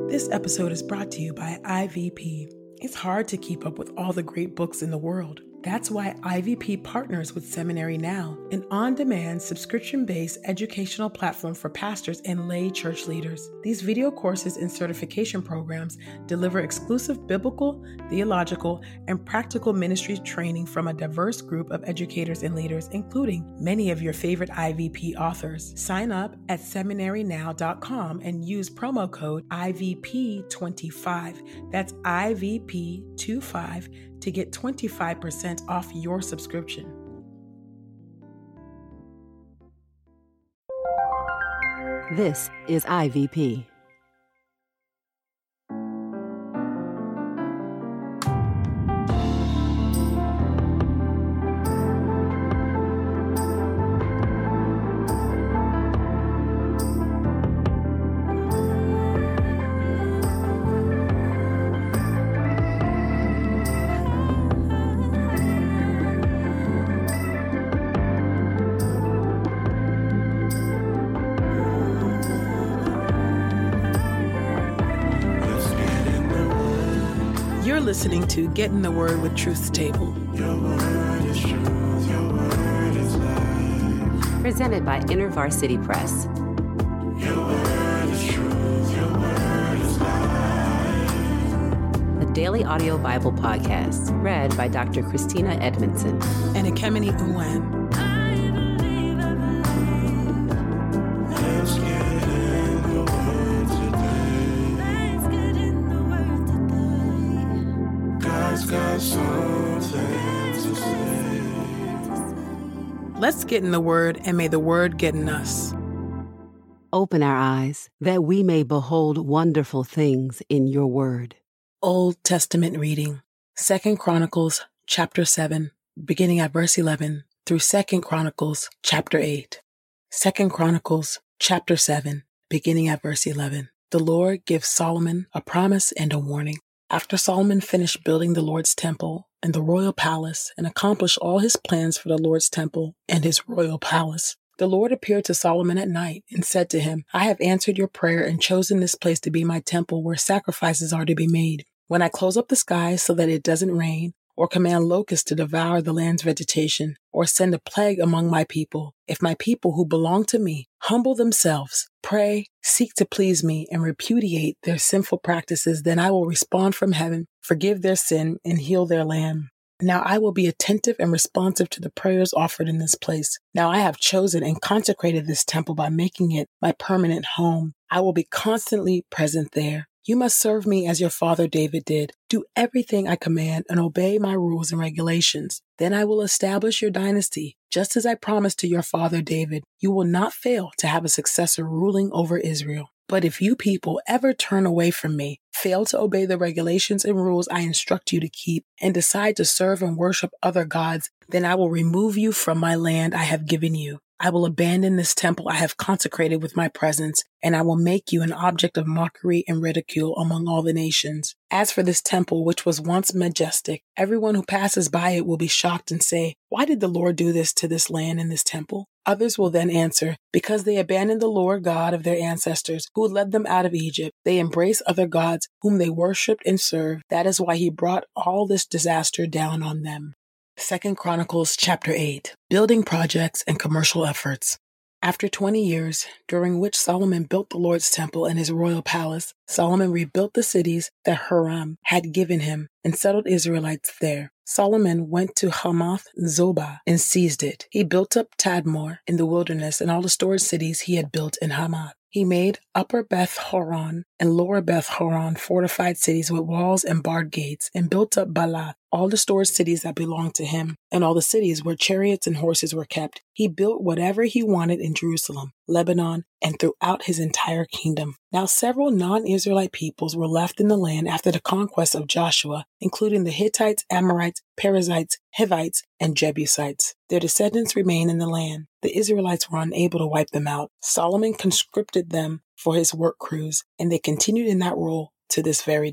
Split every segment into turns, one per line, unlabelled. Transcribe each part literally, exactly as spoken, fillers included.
This episode is brought to you by I V P. It's hard to keep up with all the great books in the world. That's why I V P partners with Seminary Now, an on-demand, subscription-based educational platform for pastors and lay church leaders. These video courses and certification programs deliver exclusive biblical, theological, and practical ministry training from a diverse group of educators and leaders, including many of your favorite I V P authors. Sign up at seminary now dot com and use promo code I V P twenty-five. That's I V P twenty-five to get twenty-five percent off your subscription.
This is I V P.
You're listening to Get in the Word with Truth's Table.
Your word is truth, your word is life.
Presented by InterVarsity Press.
Your word is truth, your word is life.
The Daily Audio Bible Podcast, read by Doctor Christina Edmondson.
And Ekemini Uwan.
Let's get in the word today. God's got something to say.
Let's get in the Word, and may the Word get in us.
Open our eyes that we may behold wonderful things in your word.
Old Testament reading, Second Chronicles chapter seven, beginning at verse eleven, through Second Chronicles chapter eight. Second Chronicles chapter seven, beginning at verse eleven. The Lord gives Solomon a promise and a warning. After Solomon finished building the Lord's temple and the royal palace and accomplished all his plans for the Lord's temple and his royal palace, the Lord appeared to Solomon at night and said to him, I have answered your prayer and chosen this place to be my temple where sacrifices are to be made. When I close up the skies so that it doesn't rain, or command locusts to devour the land's vegetation, or send a plague among my people, if my people who belong to me humble themselves, pray, seek to please me, and repudiate their sinful practices, then I will respond from heaven, forgive their sin, and heal their land. Now I will be attentive and responsive to the prayers offered in this place. Now I have chosen and consecrated this temple by making it my permanent home. I will be constantly present there. You must serve me as your father David did. Do everything I command and obey my rules and regulations. Then I will establish your dynasty, just as I promised to your father David. You will not fail to have a successor ruling over Israel. But if you people ever turn away from me, fail to obey the regulations and rules I instruct you to keep, and decide to serve and worship other gods, then I will remove you from my land I have given you. I will abandon this temple I have consecrated with my presence, and I will make you an object of mockery and ridicule among all the nations. As for this temple, which was once majestic, everyone who passes by it will be shocked and say, why did the Lord do this to this land and this temple? Others will then answer, because they abandoned the Lord God of their ancestors, who led them out of Egypt. They embraced other gods whom they worshipped and served. That is why he brought all this disaster down on them. Second Chronicles chapter eight, Building Projects and Commercial Efforts. After twenty years, during which Solomon built the Lord's temple and his royal palace, Solomon rebuilt the cities that Hiram had given him and settled Israelites there. Solomon went to Hamath Zobah and seized it. He built up Tadmor in the wilderness and all the storage cities he had built in Hamath. He made Upper Beth Horon and Lower Beth Horon fortified cities with walls and barred gates, and built up Balath, all the storage cities that belonged to him, and all the cities where chariots and horses were kept. He built whatever he wanted in Jerusalem, Lebanon, and throughout his entire kingdom. Now several non-Israelite peoples were left in the land after the conquest of Joshua, including the Hittites, Amorites, Perizzites, Hivites, and Jebusites. Their descendants remain in the land. The Israelites were unable to wipe them out. Solomon conscripted them for his work crews, and they continued in that role to this very day.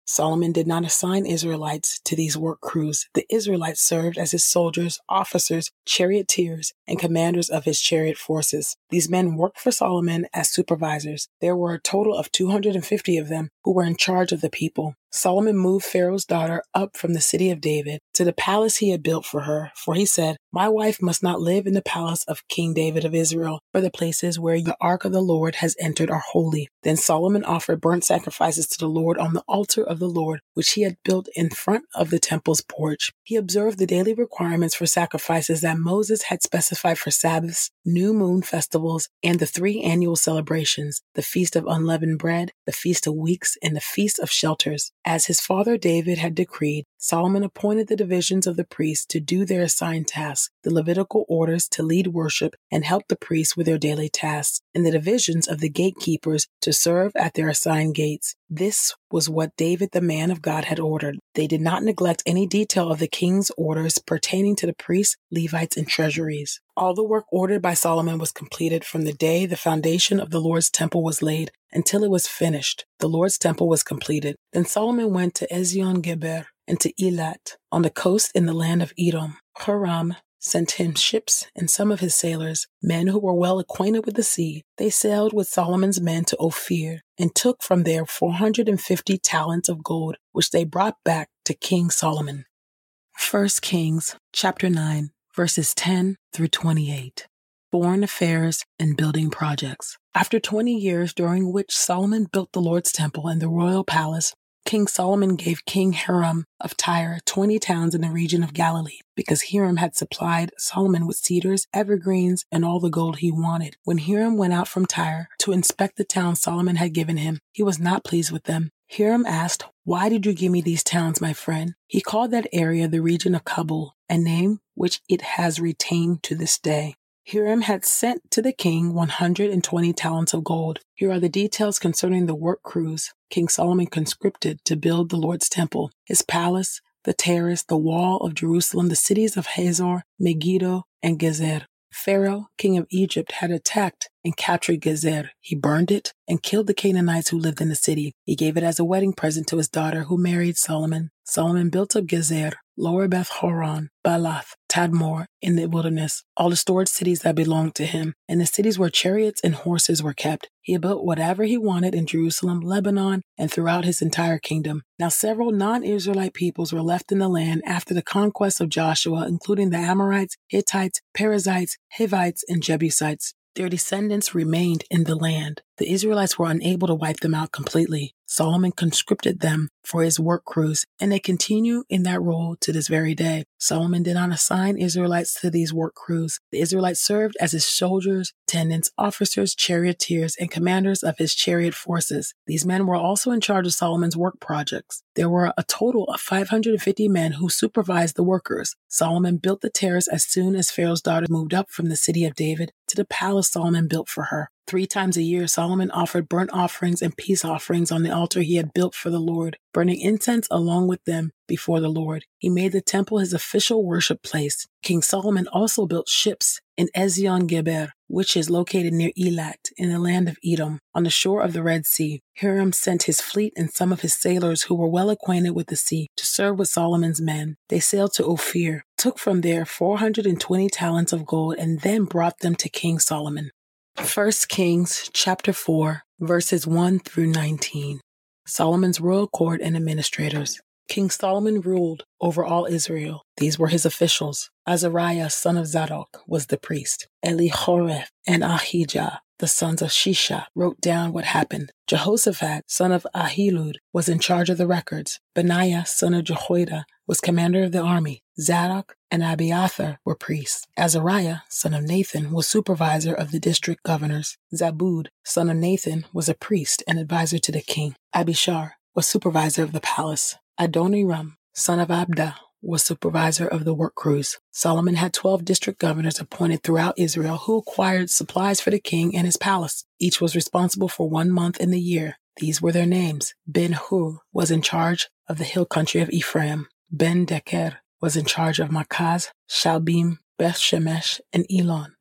Solomon did not assign Israelites to these work crews. The Israelites served as his soldiers, officers, charioteers, and commanders of his chariot forces. These men worked for Solomon as supervisors. There were a total of two hundred fifty of them who were in charge of the people. Solomon moved Pharaoh's daughter up from the city of David to the palace he had built for her, for he said, "My wife must not live in the palace of King David of Israel, for the places where the ark of the Lord has entered are holy." Then Solomon offered burnt sacrifices to the Lord on the altar of the Lord, which he had built in front of the temple's porch. He observed the daily requirements for sacrifices that Moses had specified for Sabbaths, new moon festivals, and the three annual celebrations, the Feast of Unleavened Bread, the Feast of Weeks, and the Feast of Shelters. As his father David had decreed, Solomon appointed the divisions of the priests to do their assigned tasks, the Levitical orders to lead worship and help the priests with their daily tasks, and the divisions of the gatekeepers to serve at their assigned gates. This was what David the man of God had ordered. They did not neglect any detail of the king's orders pertaining to the priests, Levites, and treasuries. All the work ordered by Solomon was completed from the day the foundation of the Lord's temple was laid until it was finished. The Lord's temple was completed. Then Solomon went to Ezion-Geber and to Elat on the coast in the land of Edom. Hiram sent him ships and some of his sailors, men who were well acquainted with the sea. They sailed with Solomon's men to Ophir and took from there four hundred fifty talents of gold, which they brought back to King Solomon. First Kings chapter nine, verses ten through twenty-eight. Foreign affairs and building projects. After twenty years during which Solomon built the Lord's temple and the royal palace, King Solomon gave King Hiram of Tyre twenty towns in the region of Galilee, because Hiram had supplied Solomon with cedars, evergreens, and all the gold he wanted. When Hiram went out from Tyre to inspect the towns Solomon had given him, he was not pleased with them. Hiram asked, "Why did you give me these towns, my friend?" He called that area the region of Kabul, a name which it has retained to this day. Hiram had sent to the king one hundred twenty talents of gold. Here are the details concerning the work crews King Solomon conscripted to build the Lord's temple, his palace, the terrace, the wall of Jerusalem, the cities of Hazor, Megiddo, and Gezer. Pharaoh, king of Egypt, had attacked and captured Gezer. He burned it and killed the Canaanites who lived in the city. He gave it as a wedding present to his daughter, who married Solomon. Solomon built up Gezer, Lower Beth Horon, Baalath, Tadmor in the wilderness, all the stored cities that belonged to him, and the cities where chariots and horses were kept. He built whatever he wanted in Jerusalem, Lebanon, and throughout his entire kingdom. Now several non-Israelite peoples were left in the land after the conquest of Joshua, including the Amorites, Hittites, Perizzites, Hivites, and Jebusites. Their descendants remained in the land. The Israelites were unable to wipe them out completely. Solomon conscripted them for his work crews, and they continue in that role to this very day. Solomon did not assign Israelites to these work crews. The Israelites served as his soldiers, attendants, officers, charioteers, and commanders of his chariot forces. These men were also in charge of Solomon's work projects. There were a total of five hundred fifty men who supervised the workers. Solomon built the terrace as soon as Pharaoh's daughter moved up from the city of David to the palace Solomon built for her. Three times a year, Solomon offered burnt offerings and peace offerings on the altar he had built for the Lord, burning incense along with them before the Lord. He made the temple his official worship place. King Solomon also built ships in Ezion-Geber, which is located near Elat in the land of Edom, on the shore of the Red Sea. Hiram sent his fleet and some of his sailors who were well acquainted with the sea to serve with Solomon's men. They sailed to Ophir, took from there four hundred twenty talents of gold, and then brought them to King Solomon. First Kings chapter four, verses one through nineteen. Solomon's royal court and administrators. King Solomon ruled over all Israel. These were his officials. Azariah, son of Zadok, was the priest. Elihoreph and Ahijah, the sons of Shisha, wrote down what happened. Jehoshaphat, son of Ahilud, was in charge of the records. Benaiah, son of Jehoiada, was commander of the army. Zadok and Abiathar were priests. Azariah, son of Nathan, was supervisor of the district governors. Zabud, son of Nathan, was a priest and advisor to the king. Abishar was supervisor of the palace. Adoniram, son of Abda, was supervisor of the work crews. Solomon had twelve district governors appointed throughout Israel who acquired supplies for the king and his palace. Each was responsible for one month in the year. These were their names. Ben-Hur was in charge of the hill country of Ephraim. Ben-Deker was in charge of Makaz, Shalbim, Beth-Shemesh, and Elon.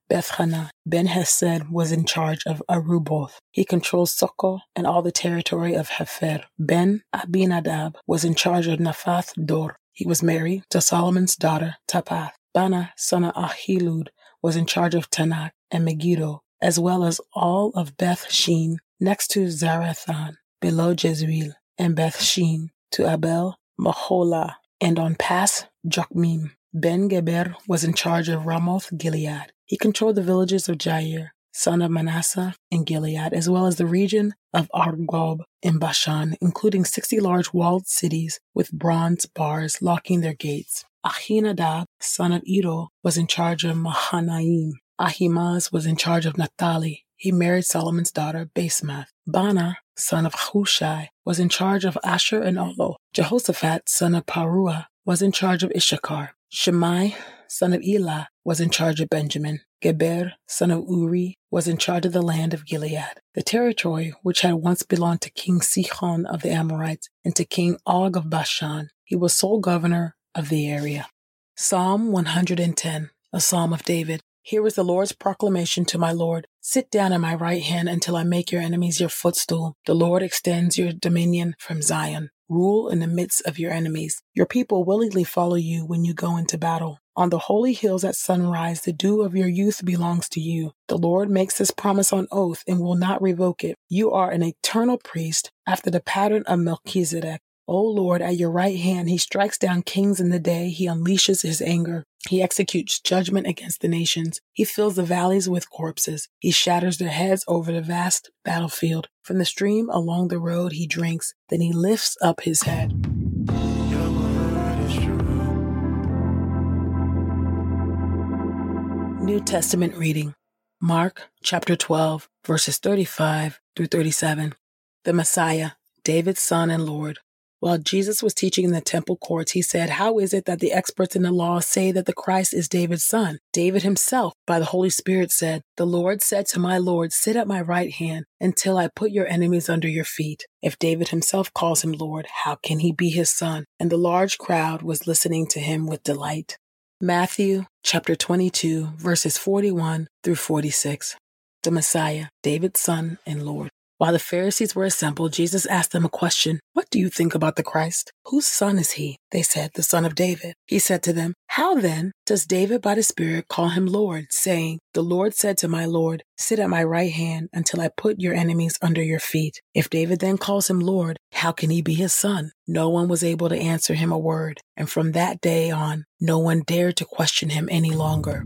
Beth-Hana. Ben-Hesed was in charge of Aruboth. He controlled Soko and all the territory of Hefer. Ben-Abinadab was in charge of Naphath Dor. He was married to Solomon's daughter, Tapath. Bana, son of Ahilud, was in charge of Tanakh and Megiddo, as well as all of Beth Shean, next to Zarathan, below Jezreel, and Beth Shean, to Abel Maholah, and on Pas Jokmim. Ben-Geber was in charge of Ramoth Gilead. He controlled the villages of Jair, son of Manasseh, in Gilead, as well as the region of Argob in Bashan, including sixty large walled cities with bronze bars locking their gates. Ahinadab, son of Edo, was in charge of Mahanaim. Ahimaaz was in charge of Naphtali. He married Solomon's daughter, Basemath. Bana, son of Hushai, was in charge of Asher and Olo. Jehoshaphat, son of Paruah, was in charge of Issachar. Shemai, son of Elah, was in charge of Benjamin. Geber, son of Uri, was in charge of the land of Gilead, the territory which had once belonged to King Sihon of the Amorites and to King Og of Bashan. He was sole governor of the area. Psalm one hundred ten, a psalm of David. Here is the Lord's proclamation to my Lord. Sit down at my right hand until I make your enemies your footstool. The Lord extends your dominion from Zion. Rule in the midst of your enemies. Your people willingly follow you when you go into battle. On the holy hills at sunrise, the dew of your youth belongs to you. The Lord makes this promise on oath and will not revoke it. You are an eternal priest after the pattern of Melchizedek. O Lord, at your right hand, he strikes down kings in the day. He unleashes his anger. He executes judgment against the nations. He fills the valleys with corpses. He shatters their heads over the vast battlefield. From the stream along the road he drinks. Then he lifts up his head.
Your word is true.
New Testament reading. Mark chapter twelve, verses thirty-five through thirty-seven. The Messiah, David's son and Lord. While Jesus was teaching in the temple courts, he said, "How is it that the experts in the law say that the Christ is David's son?" David himself, by the Holy Spirit, said, "The Lord said to my Lord, sit at my right hand until I put your enemies under your feet." If David himself calls him Lord, how can he be his son? And the large crowd was listening to him with delight. Matthew chapter twenty-two, verses forty-one through forty-six. The Messiah, David's son and Lord. While the Pharisees were assembled, Jesus asked them a question. "What do you think about the Christ? Whose son is he?" They said, "The son of David." He said to them, "How then does David by the Spirit call him Lord, saying, 'The Lord said to my Lord, sit at my right hand until I put your enemies under your feet'? If David then calls him Lord, how can he be his son?" No one was able to answer him a word, and from that day on, no one dared to question him any longer.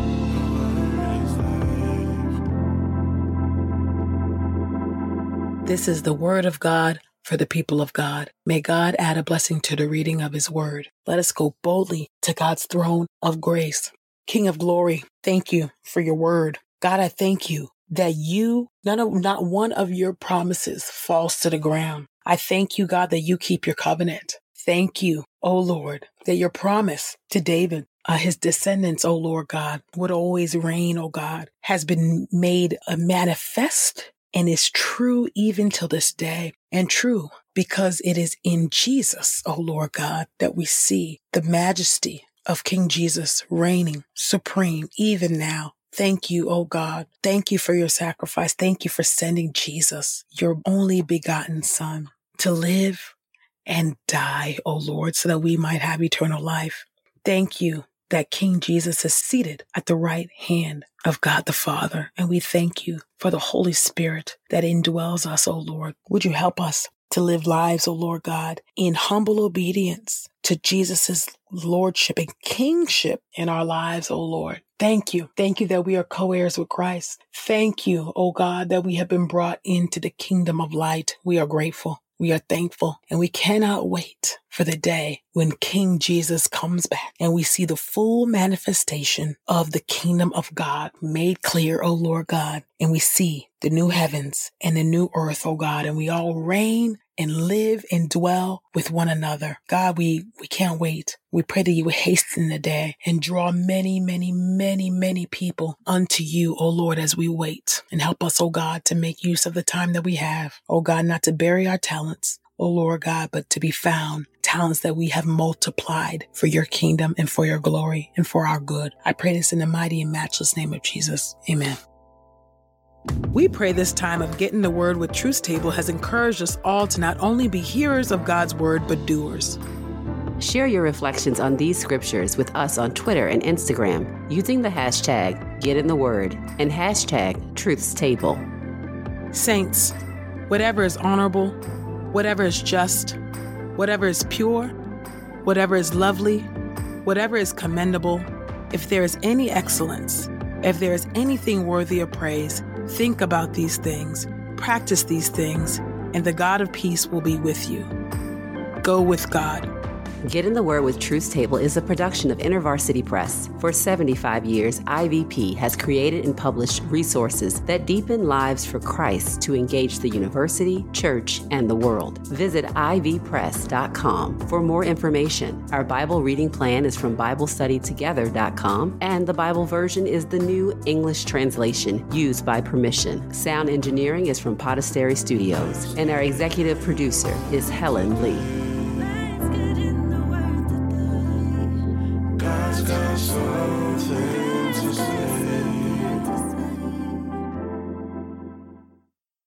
This is the word of God for the people of God. May God add a blessing to the reading of his word. Let us go boldly to God's throne of grace. King of glory, thank you for your word. God, I thank you that you, none of, not one of your promises falls to the ground. I thank you, God, that you keep your covenant. Thank you, O Lord, that your promise to David, uh, his descendants, O Lord God, would always reign, O God, has been made a manifest and is true even till this day, and true because it is in Jesus, O Lord God, that we see the majesty of King Jesus reigning supreme even now. Thank you, O God. Thank you for your sacrifice. Thank you for sending Jesus, your only begotten Son, to live and die, O Lord, so that we might have eternal life. Thank you that King Jesus is seated at the right hand of God the Father. And we thank you for the Holy Spirit that indwells us, O Lord. Would you help us to live lives, O Lord God, in humble obedience to Jesus' lordship and kingship in our lives, O Lord. Thank you. Thank you that we are co-heirs with Christ. Thank you, O God, that we have been brought into the kingdom of light. We are grateful. We are thankful, and we cannot wait for the day when King Jesus comes back and we see the full manifestation of the kingdom of God made clear, O Lord God, and we see the new heavens and the new earth, O God, and we all reign and live and dwell with one another. God, we, we can't wait. We pray that you would hasten the day and draw many, many, many, many people unto you, O Lord, as we wait. And help us, O God, to make use of the time that we have. O God, not to bury our talents. O Lord God, but to be found, talents that we have multiplied for your kingdom and for your glory and for our good. I pray this in the mighty and matchless name of Jesus. Amen. We pray this time of Getting the Word with Truth Table has encouraged us all to not only be hearers of God's word, but doers.
Share your reflections on these scriptures with us on Twitter and Instagram using the hashtag GetInTheWord and hashtag Truth's Table.
Saints, whatever is honorable, whatever is just, whatever is pure, whatever is lovely, whatever is commendable, if there is any excellence, if there is anything worthy of praise, think about these things, practice these things, and the God of peace will be with you. Go with God.
Get in the Word with Truth's Table is a production of InterVarsity Press. For seventy-five years, I V P has created and published resources that deepen lives for Christ to engage the university, church, and the world. Visit I V press dot com for more information. Our Bible reading plan is from Bible Study Together dot com, and the Bible version is the New English Translation used by permission. Sound engineering is from Podastery Studios, and our executive producer is Helen Lee.